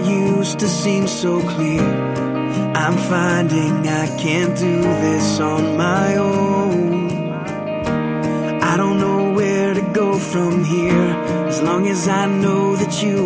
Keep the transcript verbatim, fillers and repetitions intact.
used to seem so clear. I'm finding I can't do this on my own. I don't know where to go from here, as long as I know that you